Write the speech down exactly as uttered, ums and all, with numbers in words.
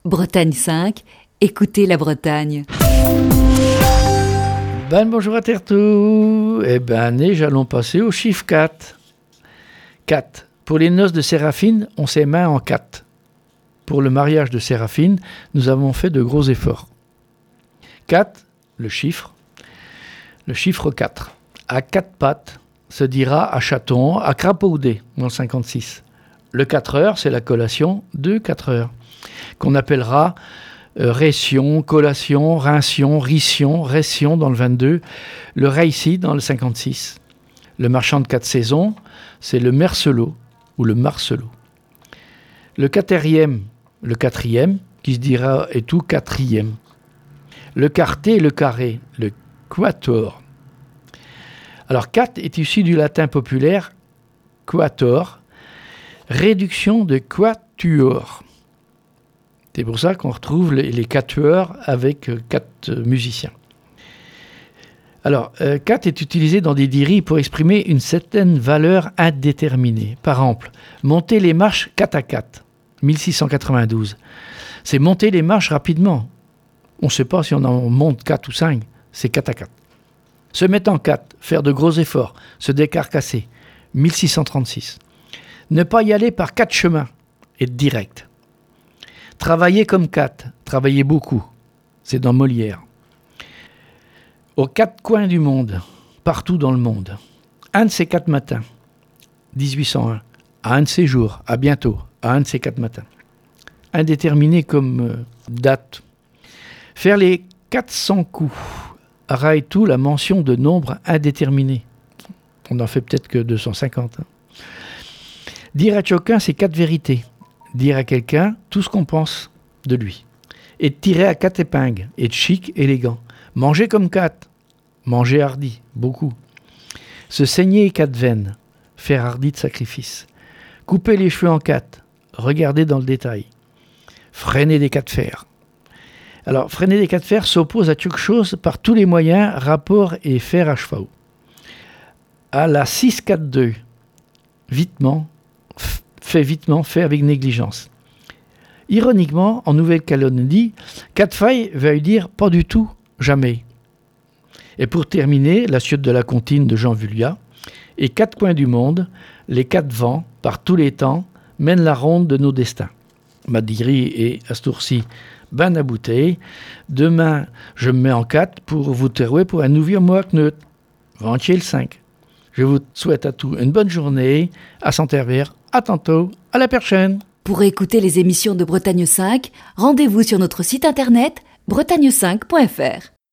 Bretagne cinq, écoutez la Bretagne. Ben bonjour à Tertou. Eh ben, nous allons passer au chiffre quatre. quatre. Pour les noces de Séraphine, on s'est main en quatre. Pour le mariage de Séraphine, nous avons fait de gros efforts. quatre, le chiffre. Le chiffre quatre. À quatre pattes se dira à chaton, à crapaudé, dans le cinquante-six. Le quatre heures, c'est la collation de quatre heures, qu'on appellera euh, ration, collation, rintion, rition, ration dans le vingt-deux, le réici dans le cinquante-six. Le marchand de quatre saisons, c'est le mercelot ou le marcelot. Le quatrième, le quatrième, qui se dira et tout quatrième. Le quarté, le carré, le quator. Alors quatre est issu du latin populaire quator, réduction de quatuor. C'est pour ça qu'on retrouve les, les quatuors avec euh, quatre euh, musiciens. Alors, euh, quatre est utilisé dans des diries pour exprimer une certaine valeur indéterminée. Par exemple, monter les marches quatre à quatre, mille six cent quatre-vingt-douze. C'est monter les marches rapidement. On ne sait pas si on en monte quatre ou cinq, c'est quatre à quatre. Se mettre en quatre, faire de gros efforts, se décarcasser, mille six cent trente-six. Ne pas y aller par quatre chemins, être direct. Travailler comme quatre, travailler beaucoup, c'est dans Molière. Aux quatre coins du monde, partout dans le monde. Un de ces quatre matins, dix-huit cent un, à un de ces jours, à bientôt, à un de ces quatre matins. Indéterminé comme euh, date. Faire les quatre cents coups, raille tout la mention de nombre indéterminé. On n'en fait peut-être que deux cent cinquante. Hein. Dire à chacun ses quatre vérités. Dire à quelqu'un tout ce qu'on pense de lui. Et tirer à quatre épingles. Être chic, élégant. Manger comme quatre. Manger hardi, beaucoup. Se saigner quatre veines. Faire hardi de sacrifice. Couper les cheveux en quatre. Regarder dans le détail. Freiner des quatre fers. Alors, freiner des quatre fers s'oppose à quelque chose par tous les moyens, rapport et fer à cheval. À la six quatre deux. Vitement. Fait vitement, fait avec négligence. Ironiquement, en Nouvelle-Calédonie, quatre failles veut dire pas du tout, jamais. Et pour terminer, la suite de la comptine de Jean Vulia, et quatre coins du monde, les quatre vents, par tous les temps, mènent la ronde de nos destins. Madiri et Astourci, ben à bouteille. Demain, je me mets en quatre pour vous terrouer pour un nouveau mois neutre. Ventier le cinq. Je vous souhaite à tous une bonne journée, à Saint-Herbert. À tantôt, à la prochaine. Pour écouter les émissions de Bretagne cinq, rendez-vous sur notre site internet bretagne cinq point f r.